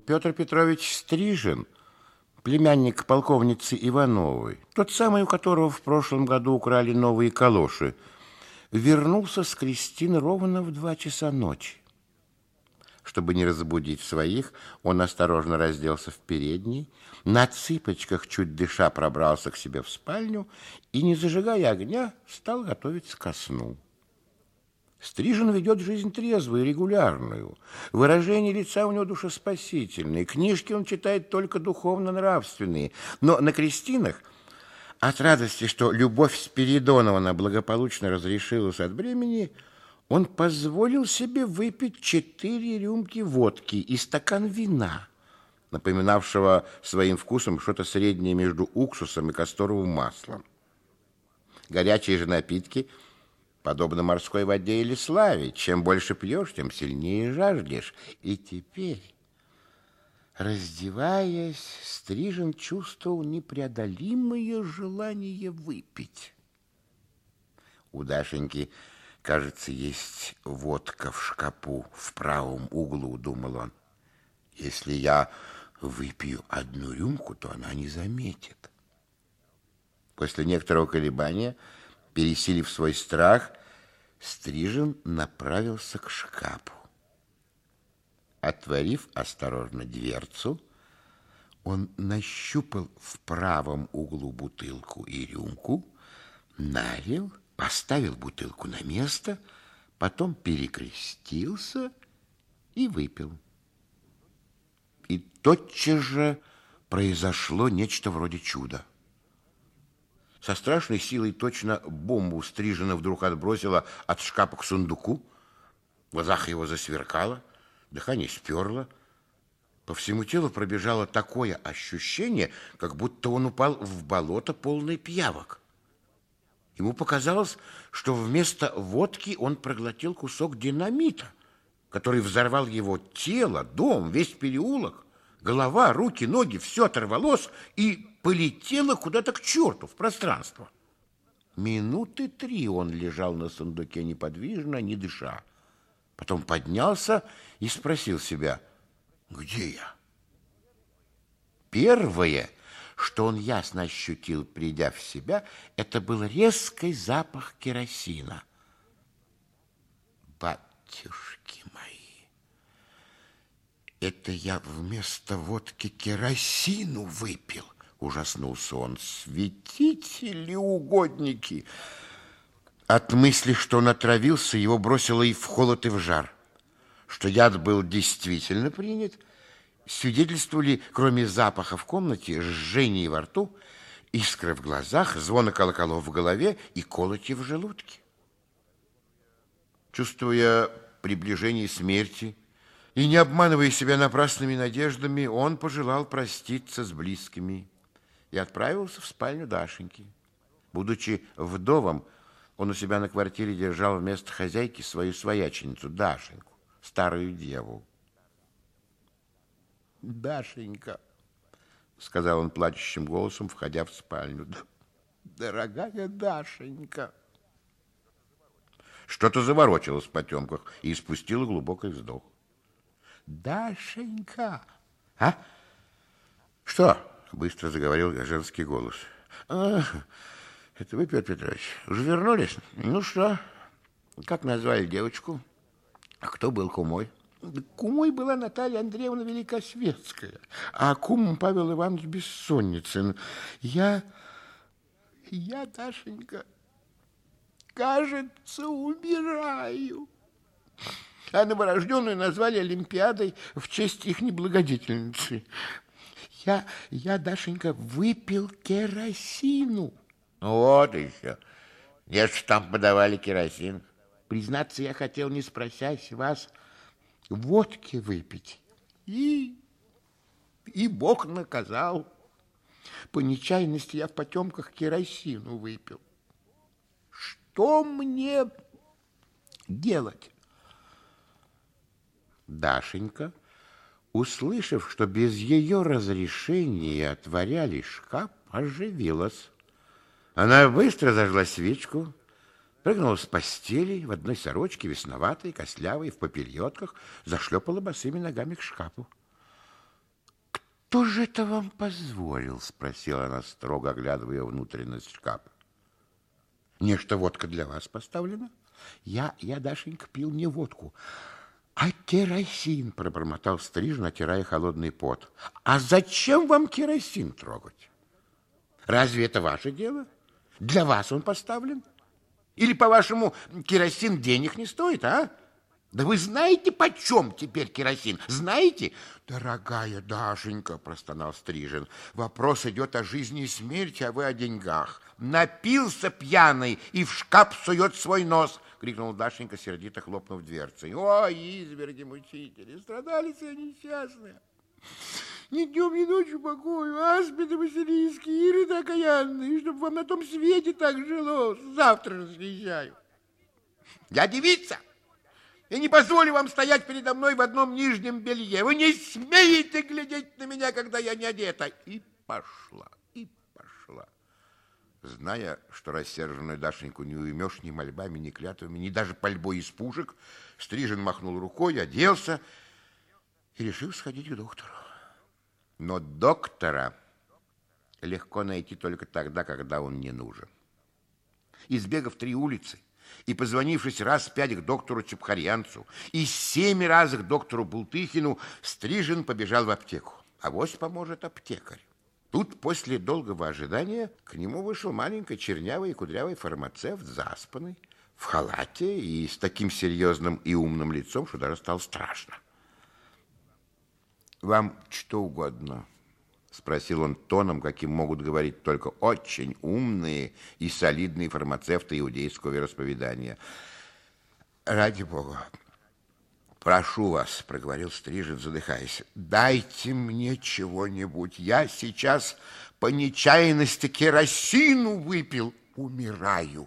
Петр Петрович Стрижин, племянник полковницы Ивановой, тот самый, у которого в прошлом году украли новые калоши, вернулся с Кристины ровно в 2 часа ночи. Чтобы не разбудить своих, он осторожно разделся в передней, на цыпочках, чуть дыша, пробрался к себе в спальню и, не зажигая огня, стал готовиться ко сну. Стрижин ведет жизнь трезвую и регулярную. Выражение лица у него душеспасительное. Книжки он читает только духовно-нравственные. Но на крестинах, от радости, что Любовь Спиридоновна благополучно разрешилась от бремени, он позволил себе выпить 4 рюмки водки и стакан вина, напоминавшего своим вкусом что-то среднее между уксусом и касторовым маслом. Горячие же напитки подобно морской воде или славе. Чем больше пьешь, тем сильнее жаждешь. И теперь, раздеваясь, Стрижин чувствовал непреодолимое желание выпить. У Дашеньки, кажется, есть водка в шкапу в правом углу, думал он. Если я выпью 1 рюмку, то она не заметит. После некоторого колебания, пересилив свой страх, Стрижин направился к шкафу. Отворив осторожно дверцу, он нащупал в правом углу бутылку и рюмку, налил, поставил бутылку на место, потом перекрестился и выпил. И тотчас же произошло нечто вроде чуда. Со страшной силой точно бомбу Стрижина вдруг отбросила от шкафа к сундуку. В глазах его засверкало, дыхание сперло. По всему телу пробежало такое ощущение, как будто он упал в болото, полное пиявок. Ему показалось, что вместо водки он проглотил кусок динамита, который взорвал его тело, дом, весь переулок. Голова, руки, ноги, все оторвалось и полетело куда-то к черту в пространство. Минуты 3 он лежал на сундуке неподвижно, не дыша. Потом поднялся и спросил себя: где я? Первое, что он ясно ощутил, придя в себя, это был резкий запах керосина. Батюшки мои! Это я вместо водки керосину выпил, ужаснулся он. Святители, угодники! От мысли, что он отравился, его бросило и в холод, и в жар. Что яд был действительно принят, свидетельствовали, кроме запаха в комнате, жжение во рту, искры в глазах, звона колоколов в голове и колотья в желудке. Чувствуя приближение смерти и не обманывая себя напрасными надеждами, он пожелал проститься с близкими и отправился в спальню Дашеньки. Будучи вдовом, он у себя на квартире держал вместо хозяйки свою свояченицу Дашеньку, старую деву. «Дашенька», — сказал он плачущим голосом, входя в спальню, — «дорогая Дашенька». Что-то заворочилось в потемках и испустило глубокий вздох. «Дашенька!» «А? Что?» — быстро заговорил женский голос. Это вы, Петр Петрович, уже вернулись? Ну что, как назвали девочку? А кто был кумой? Кумой была Наталья Андреевна Великосветская, а кумом Павел Иванович Бессонницын. Я, Дашенька, кажется, умираю. А новорожденную назвали Олимпиадой в честь их неблагодетельницы. Я, Дашенька, выпил керосину. Вот еще. Где ж там подавали керосин? Признаться, я хотел, не спросясь вас, водки выпить. И Бог наказал. По нечаянности я в потемках керосину выпил. Что мне делать? Дашенька, услышав, что без ее разрешения отворяли шкаф, оживилась. Она быстро зажгла свечку, прыгнула с постели в одной сорочке, весноватой, костлявой, в папильотках, зашлепала босыми ногами к шкафу. кто же это вам позволил? Спросила она, строго оглядывая внутренность шкафа. Нечто водка для вас поставлена? Я, Дашенька, пил не водку, а керосин, пробормотал Стрижен, отирая холодный пот. А зачем вам керосин трогать? Разве это ваше дело? Для вас он поставлен? Или, по-вашему, керосин денег не стоит, а? Да вы знаете, почем теперь керосин? Знаете? Дорогая Дашенька, простонал Стрижен, вопрос идет о жизни и смерти, а вы о деньгах. Напился пьяный и в шкаф сует свой нос, крикнула Дашенька, сердито хлопнув дверцей. О, изверги мучители, страдалицы несчастные. Ни днем, ни ночью покою, аспиды василийские, ириды окаянные, чтобы вам на том свете так жилось. Завтра же съезжаю. Я девица, и не позволю вам стоять передо мной в одном нижнем белье. Вы не смеете глядеть на меня, когда я не одета. И пошла, и пошла. Зная, что рассерженную Дашеньку не уймешь ни мольбами, ни клятвами, ни даже пальбой из пушек, Стрижен махнул рукой, оделся и решил сходить к доктору. Но доктора легко найти только тогда, когда он не нужен. Избегав 3 улицы и позвонившись раз 5 к доктору Чепхарьянцу и 7 раз к доктору Бултыхину, Стрижен побежал в аптеку. Авось поможет аптекарь. Тут после долгого ожидания к нему вышел маленький чернявый и кудрявый фармацевт, заспанный, в халате и с таким серьезным и умным лицом, что даже стало страшно. «Вам что угодно?» — спросил он тоном, каким могут говорить только очень умные и солидные фармацевты иудейского вероисповедания. «Ради Бога, прошу вас», — проговорил Стрижен, задыхаясь, — «дайте мне чего-нибудь. Я сейчас по нечаянности керосину выпил, умираю».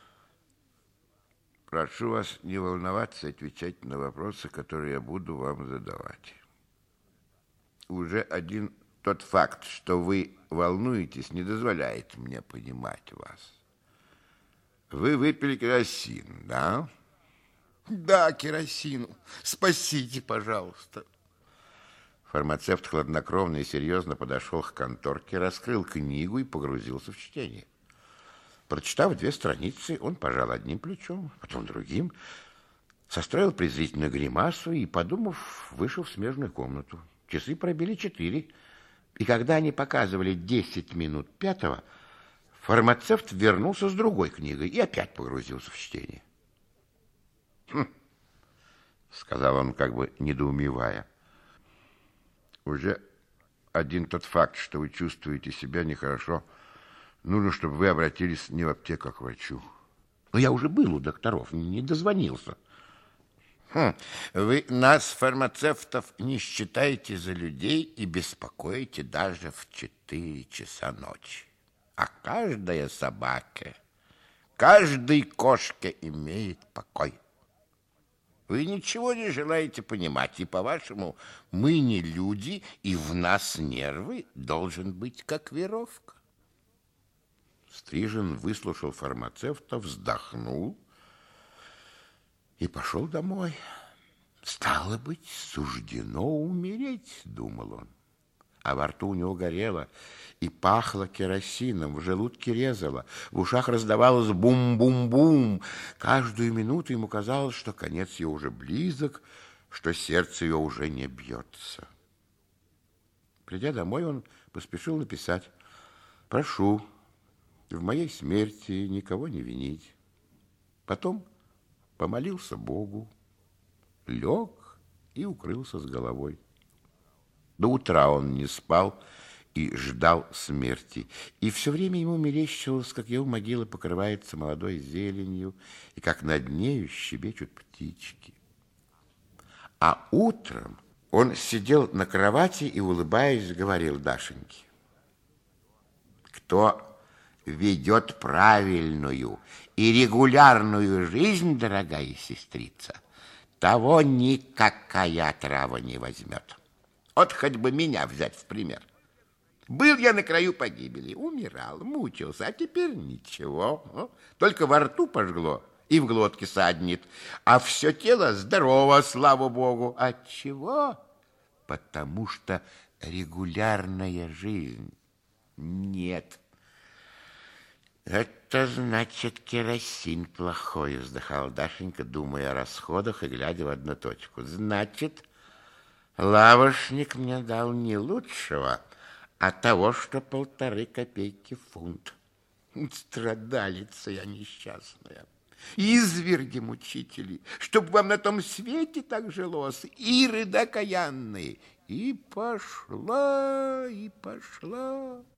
«Прошу вас не волноваться и отвечать на вопросы, которые я буду вам задавать. Уже один тот факт, что вы волнуетесь, не дозволяет мне понимать вас. Вы выпили керосин, да?» «Да, керосину. Спасите, пожалуйста». Фармацевт хладнокровно и серьезно подошел к конторке, раскрыл книгу и погрузился в чтение. Прочитав 2 страницы, он пожал одним плечом, потом другим, состроил презрительную гримасу и, подумав, вышел в смежную комнату. Часы пробили 4, и когда они показывали 10 минут 5, фармацевт вернулся с другой книгой и опять погрузился в чтение. «Хм», — сказал он, как бы недоумевая, — «уже один тот факт, что вы чувствуете себя нехорошо, нужно, чтобы вы обратились не в аптеку, а к врачу». «Но я уже был у докторов, не дозвонился». «Вы нас, фармацевтов, не считаете за людей и беспокоите даже в 4 часа ночи. А каждая собака, каждой кошке имеет покой. Вы ничего не желаете понимать, и, по-вашему, мы не люди, и в нас нервы должен быть как веревка». Стрижен выслушал фармацевта, вздохнул и пошел домой. «Стало быть, суждено умереть», — думал он. А во рту у него горело и пахло керосином, в желудке резало, в ушах раздавалось бум-бум-бум. Каждую минуту ему казалось, что конец ее уже близок, что сердце ее уже не бьется. Придя домой, он поспешил написать: «Прошу в моей смерти никого не винить». Потом помолился Богу, лег и укрылся с головой. До утра он не спал и ждал смерти, и все время ему мерещилось, как его могила покрывается молодой зеленью, и как над нею щебечут птички. А утром он сидел на кровати и, улыбаясь, говорил Дашеньке: «Кто ведет правильную и регулярную жизнь, дорогая сестрица, того никакая трава не возьмет. Вот хоть бы меня взять в пример. Был я на краю погибели, умирал, мучился, а теперь ничего. Только во рту пожгло и в глотке саднет, а все тело здорово, слава Богу. Отчего? потому что регулярная жизнь. Нет. Это значит, керосин плохой, вздыхала Дашенька, думая о расходах и глядя в одну точку. Значит, лавошник мне дал не лучшего, а того, что 1,5 копейки фунт. Страдалица я несчастная. Изверги мучители, чтоб вам на том свете так жилось, иры да каянные. И пошла, и пошла.